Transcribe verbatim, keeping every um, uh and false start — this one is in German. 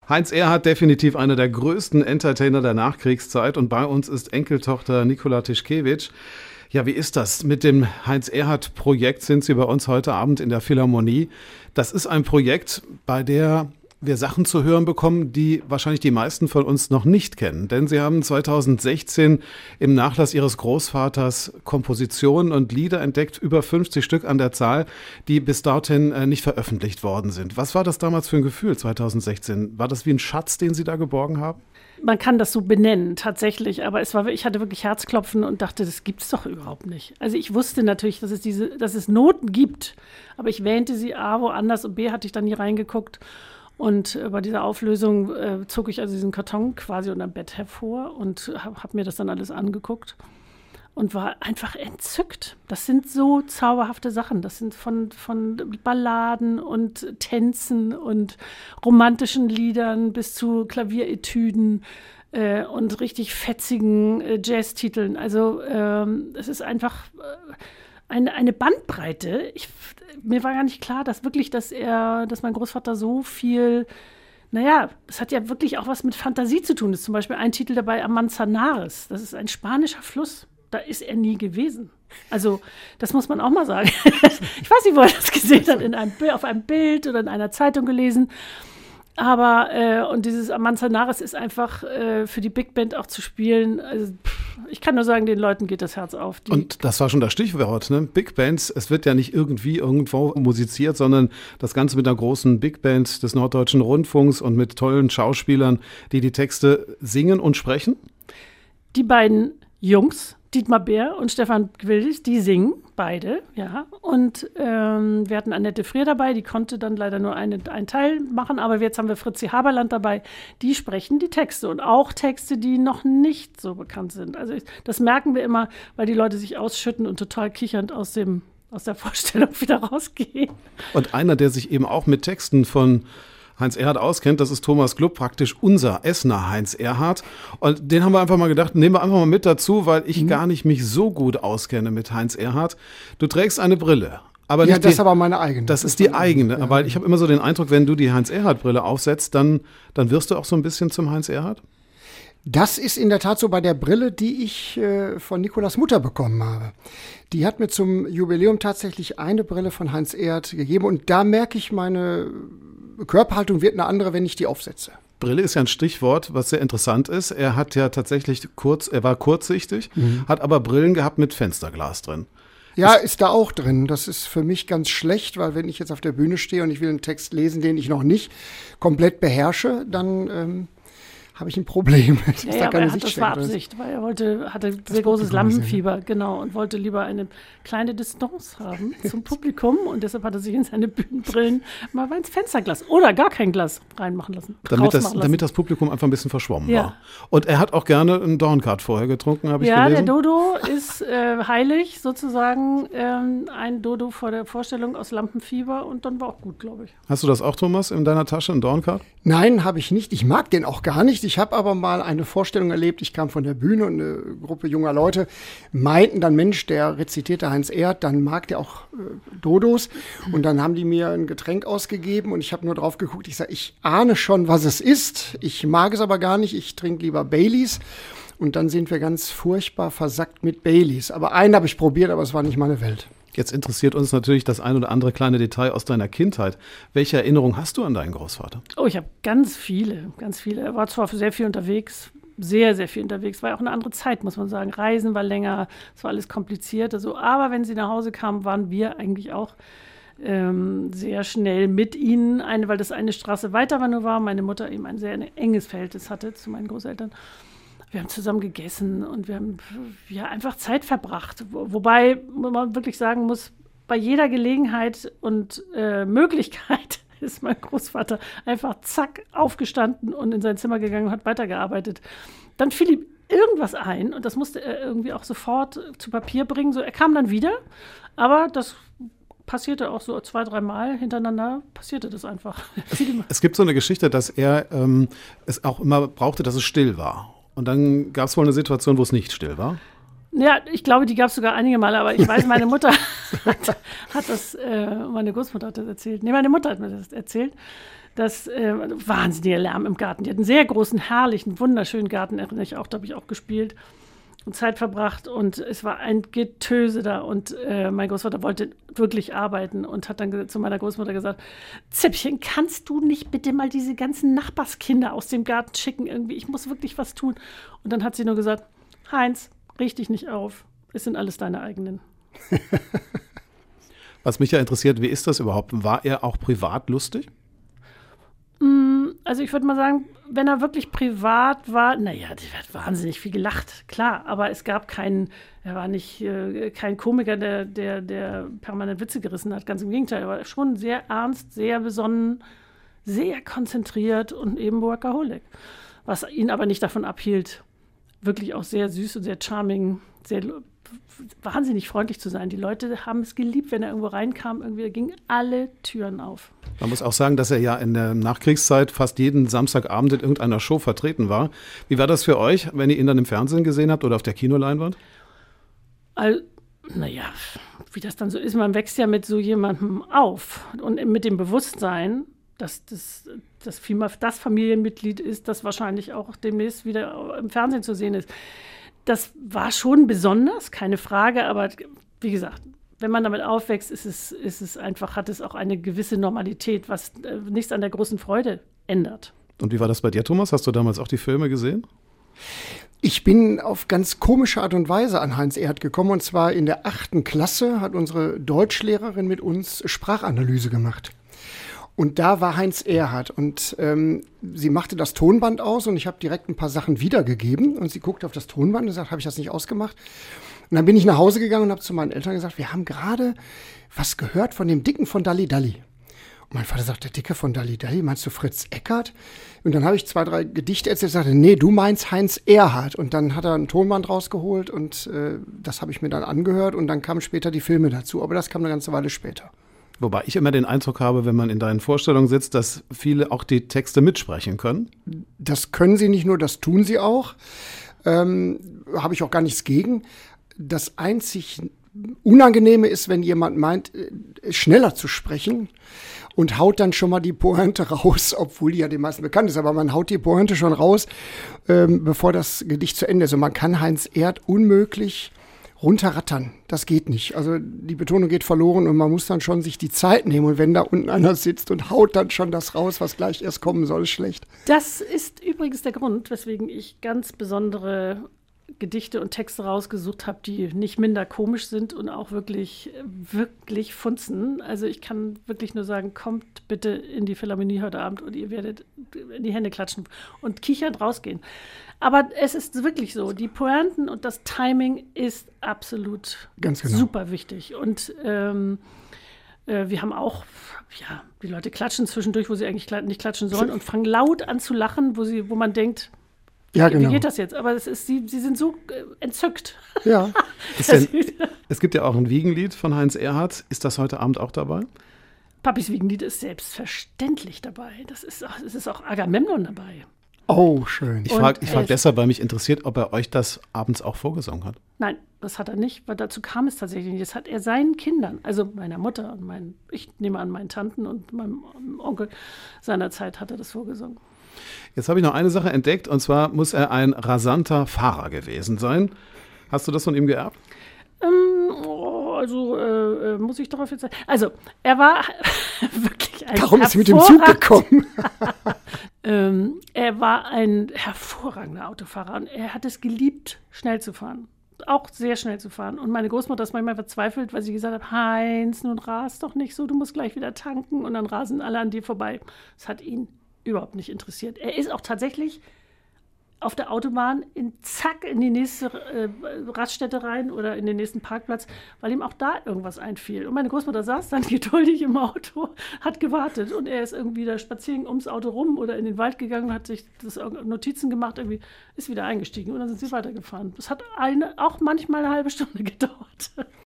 Heinz Erhardt, definitiv einer der größten Entertainer der Nachkriegszeit. Und bei uns ist Enkeltochter Nicola Tischkewitsch. Ja, wie ist das? Mit dem Heinz-Erhardt-Projekt sind Sie bei uns heute Abend in der Philharmonie. Das ist ein Projekt, bei der wir Sachen zu hören bekommen, die wahrscheinlich die meisten von uns noch nicht kennen. Denn Sie haben zweitausendsechzehn im Nachlass Ihres Großvaters Kompositionen und Lieder entdeckt, über fünfzig Stück an der Zahl, die bis dorthin äh, nicht veröffentlicht worden sind. Was war das damals für ein Gefühl zweitausendsechzehn? War das wie ein Schatz, den Sie da geborgen haben? Man kann das so benennen, tatsächlich. Aber es war, ich hatte wirklich Herzklopfen und dachte, das gibt's doch überhaupt nicht. Also ich wusste natürlich, dass es diese, dass es Noten gibt, aber ich wähnte sie A woanders und B hatte ich dann nie reingeguckt. Und bei dieser Auflösung äh, zog ich also diesen Karton quasi unterm Bett hervor und habe hab mir das dann alles angeguckt und war einfach entzückt. Das sind so zauberhafte Sachen. Das sind von, von Balladen und Tänzen und romantischen Liedern bis zu Klavieretüden äh, und richtig fetzigen äh, Jazztiteln. Also ähm, es ist einfach äh, eine, eine Bandbreite. Ich, mir war gar nicht klar, dass wirklich, dass er, dass mein Großvater so viel, naja, es hat ja wirklich auch was mit Fantasie zu tun. Das ist zum Beispiel ein Titel dabei, Amanzanares. Das ist ein spanischer Fluss. Da ist er nie gewesen. Also, das muss man auch mal sagen. Ich weiß nicht, wo er das gesehen hat, in einem, auf einem Bild oder in einer Zeitung gelesen. Aber, äh, und dieses Amanzanares ist einfach äh, für die Big Band auch zu spielen. Also, pff, ich kann nur sagen, den Leuten geht das Herz auf. Die und das war schon das Stichwort, ne? Big Bands. Es wird ja nicht irgendwie irgendwo musiziert, sondern das Ganze mit einer großen Big Band des Norddeutschen Rundfunks und mit tollen Schauspielern, die die Texte singen und sprechen. Die beiden Jungs, Dietmar Bär und Stefan Gwildes, die singen beide, ja. Und ähm, wir hatten Annette Frier dabei, die konnte dann leider nur eine, einen Teil machen, aber jetzt haben wir Fritzi Haberland dabei, die sprechen die Texte und auch Texte, die noch nicht so bekannt sind. Also ich, das merken wir immer, weil die Leute sich ausschütten und total kichernd aus dem aus der Vorstellung wieder rausgehen. Und einer, der sich eben auch mit Texten von Heinz Erhardt auskennt, das ist Thomas Glupp, praktisch unser Essener Heinz Erhardt. Und den haben wir einfach mal gedacht, nehmen wir einfach mal mit dazu, weil ich mhm. gar nicht mich so gut auskenne mit Heinz Erhardt. Du trägst eine Brille. Aber ja, nicht das die, ist aber meine eigene. Das, das ist die eigene, ja. weil ich habe immer so den Eindruck, wenn du die Heinz-Erhardt-Brille aufsetzt, dann, dann wirst du auch so ein bisschen zum Heinz Erhardt? Das ist in der Tat so bei der Brille, die ich äh, von Nicolas Mutter bekommen habe. Die hat mir zum Jubiläum tatsächlich eine Brille von Heinz Erhardt gegeben und da merke ich, meine Körperhaltung wird eine andere, wenn ich die aufsetze. Brille ist ja ein Stichwort, was sehr interessant ist. Er hat ja tatsächlich kurz, er war kurzsichtig, mhm. hat aber Brillen gehabt mit Fensterglas drin. Ja, ist da auch drin. Das ist für mich ganz schlecht, weil wenn ich jetzt auf der Bühne stehe und ich will einen Text lesen, den ich noch nicht komplett beherrsche, dann ähm, habe ich ein Problem. Das, ja, ja, da keine das war Absicht, weil er wollte, hatte das sehr großes Lampenfieber, sehen. Genau, und wollte lieber eine kleine Distanz haben zum Publikum und deshalb hat er sich in seine Bühnenbrillen mal ins Fensterglas oder gar kein Glas reinmachen lassen. Damit das, lassen. damit das Publikum einfach ein bisschen verschwommen ja. war. Und er hat auch gerne einen Dornkart vorher getrunken, habe ich ja, gelesen. Ja, der Dodo ist äh, heilig sozusagen, ähm, ein Dodo vor der Vorstellung aus Lampenfieber und dann war auch gut, glaube ich. Hast du das auch, Thomas, in deiner Tasche, einen Dornkart? Nein, habe ich nicht. Ich mag den auch gar nicht. Ich habe aber mal eine Vorstellung erlebt, ich kam von der Bühne und eine Gruppe junger Leute meinten dann, Mensch, der rezitierte Heinz Erhardt, dann mag der auch äh, Dodos. Und dann haben die mir ein Getränk ausgegeben und ich habe nur drauf geguckt. Ich sage, ich ahne schon, was es ist. Ich mag es aber gar nicht. Ich trinke lieber Baileys. Und dann sind wir ganz furchtbar versackt mit Baileys. Aber einen habe ich probiert, aber es war nicht meine Welt. Jetzt interessiert uns natürlich das ein oder andere kleine Detail aus deiner Kindheit. Welche Erinnerung hast du an deinen Großvater? Oh, ich habe ganz viele, ganz viele. Er war zwar sehr viel unterwegs, sehr, sehr viel unterwegs. War ja auch eine andere Zeit, muss man sagen. Reisen war länger, es war alles kompliziert. Also, aber wenn sie nach Hause kamen, waren wir eigentlich auch ähm, sehr schnell mit ihnen. Eine, weil das eine Straße weiter war, nur war, meine Mutter eben ein sehr enges Verhältnis hatte zu meinen Großeltern. Wir haben zusammen gegessen und wir haben ja, einfach Zeit verbracht. Wobei man wirklich sagen muss, bei jeder Gelegenheit und äh, Möglichkeit ist mein Großvater einfach zack aufgestanden und in sein Zimmer gegangen und hat weitergearbeitet. Dann fiel ihm irgendwas ein und das musste er irgendwie auch sofort zu Papier bringen. So, er kam dann wieder, aber das passierte auch so zwei, dreimal hintereinander, passierte das einfach. Es gibt so eine Geschichte, dass er ähm, es auch immer brauchte, dass es still war. Und dann gab es wohl eine Situation, wo es nicht still war? Ja, ich glaube, die gab es sogar einige Male, aber ich weiß, meine Mutter hat, hat das, äh, meine Großmutter hat das erzählt. Nee, meine Mutter hat mir das erzählt, Das äh, wahnsinniger Lärm im Garten. Die hatten einen sehr großen, herrlichen, wunderschönen Garten, erinnere ich auch, da habe ich auch gespielt und Zeit verbracht und es war ein Getöse da und äh, mein Großvater wollte wirklich arbeiten und hat dann zu meiner Großmutter gesagt, Zippchen, kannst du nicht bitte mal diese ganzen Nachbarskinder aus dem Garten schicken irgendwie, ich muss wirklich was tun. Und dann hat sie nur gesagt, Heinz, riech dich nicht auf, es sind alles deine eigenen. Was mich ja interessiert, wie ist das überhaupt? War er auch privat lustig? Also ich würde mal sagen, wenn er wirklich privat war, naja, der hat wahnsinnig viel gelacht, klar, aber es gab keinen, er war nicht äh, kein Komiker, der, der, der permanent Witze gerissen hat, ganz im Gegenteil, er war schon sehr ernst, sehr besonnen, sehr konzentriert und eben Workaholic, was ihn aber nicht davon abhielt, wirklich auch sehr süß und sehr charming, sehr wahnsinnig freundlich zu sein. Die Leute haben es geliebt, wenn er irgendwo reinkam, irgendwie gingen alle Türen auf. Man muss auch sagen, dass er ja in der Nachkriegszeit fast jeden Samstagabend in irgendeiner Show vertreten war. Wie war das für euch, wenn ihr ihn dann im Fernsehen gesehen habt oder auf der Kinoleinwand? All, naja, wie das dann so ist, man wächst ja mit so jemandem auf und mit dem Bewusstsein, dass das, das, das Familienmitglied ist, das wahrscheinlich auch demnächst wieder im Fernsehen zu sehen ist. Das war schon besonders, keine Frage, aber wie gesagt, wenn man damit aufwächst, ist es, ist es einfach, hat es auch eine gewisse Normalität, was äh, nichts an der großen Freude ändert. Und wie war das bei dir, Thomas? Hast du damals auch die Filme gesehen? Ich bin auf ganz komische Art und Weise an Heinz Erhardt gekommen. Und zwar in der achten Klasse hat unsere Deutschlehrerin mit uns Sprachanalyse gemacht. Und da war Heinz Erhardt und ähm, sie machte das Tonband aus und ich habe direkt ein paar Sachen wiedergegeben und sie guckte auf das Tonband und sagt, habe ich das nicht ausgemacht? Und dann bin ich nach Hause gegangen und habe zu meinen Eltern gesagt, wir haben gerade was gehört von dem Dicken von Dalli Dalli. Und mein Vater sagt, der Dicke von Dalli Dalli, meinst du Fritz Eckert? Und dann habe ich zwei, drei Gedichte erzählt und sagte, nee, du meinst Heinz Erhardt. Und dann hat er ein Tonband rausgeholt und äh, das habe ich mir dann angehört und dann kamen später die Filme dazu. Aber das kam eine ganze Weile später. Wobei ich immer den Eindruck habe, wenn man in deinen Vorstellungen sitzt, dass viele auch die Texte mitsprechen können. Das können sie nicht nur, das tun sie auch. Ähm, habe ich auch gar nichts gegen. Das einzig Unangenehme ist, wenn jemand meint, schneller zu sprechen und haut dann schon mal die Pointe raus, obwohl die ja den meisten bekannt ist. Aber man haut die Pointe schon raus, ähm, bevor das Gedicht zu Ende ist. Und man kann Heinz Erhardt unmöglich runterrattern. Das geht nicht. Also die Betonung geht verloren und man muss dann schon sich die Zeit nehmen. Und wenn da unten einer sitzt und haut dann schon das raus, was gleich erst kommen soll, ist schlecht. Das ist übrigens der Grund, weswegen ich ganz besondere Gedichte und Texte rausgesucht habe, die nicht minder komisch sind und auch wirklich, wirklich funzen. Also ich kann wirklich nur sagen, kommt bitte in die Philharmonie heute Abend und ihr werdet in die Hände klatschen und kichernd rausgehen. Aber es ist wirklich so, die Pointen und das Timing ist absolut Ganz genau. super wichtig. Und ähm, äh, wir haben auch, ja, die Leute klatschen zwischendurch, wo sie eigentlich nicht klatschen sollen und fangen laut an zu lachen, wo, sie, wo man denkt, ja, genau. Wie geht das jetzt? Aber es ist, sie, sie sind so äh, entzückt. Ja. Denn, es gibt ja auch ein Wiegenlied von Heinz Erhardt. Ist das heute Abend auch dabei? Papis Wiegenlied ist selbstverständlich dabei. Das ist, es ist auch Agamemnon dabei. Oh, schön. Ich frage frag deshalb, weil mich interessiert, ob er euch das abends auch vorgesungen hat. Nein, das hat er nicht, weil dazu kam es tatsächlich nicht. Das hat er seinen Kindern, also meiner Mutter und meinen, ich nehme an, meinen Tanten und meinem Onkel seinerzeit hat er das vorgesungen. Jetzt habe ich noch eine Sache entdeckt, und zwar muss er ein rasanter Fahrer gewesen sein. Hast du das von ihm geerbt? Ähm, oh, also äh, muss ich darauf jetzt sagen. Also, er war wirklich ein Darum ist er mit dem Zug gekommen. ähm, er war ein hervorragender Autofahrer und er hat es geliebt, schnell zu fahren. Auch sehr schnell zu fahren. Und meine Großmutter ist manchmal verzweifelt, weil sie gesagt hat, Heinz, nun ras doch nicht so, du musst gleich wieder tanken und dann rasen alle an dir vorbei. Das hat ihn überhaupt nicht interessiert. Er ist auch tatsächlich auf der Autobahn in zack in die nächste äh, Raststätte rein oder in den nächsten Parkplatz, weil ihm auch da irgendwas einfiel. Und meine Großmutter saß dann geduldig im Auto, hat gewartet und er ist irgendwie da spazieren ums Auto rum oder in den Wald gegangen, hat sich das Notizen gemacht, irgendwie ist wieder eingestiegen und dann sind sie weitergefahren. Das hat eine, auch manchmal eine halbe Stunde gedauert.